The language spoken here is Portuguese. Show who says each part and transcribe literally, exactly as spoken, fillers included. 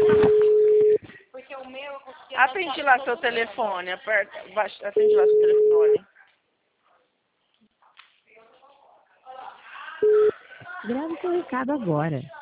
Speaker 1: Porque o meu eu consegui...
Speaker 2: Atende lá seu telefone, aperta, baixa, atende lá seu telefone.
Speaker 3: Grave seu recado agora.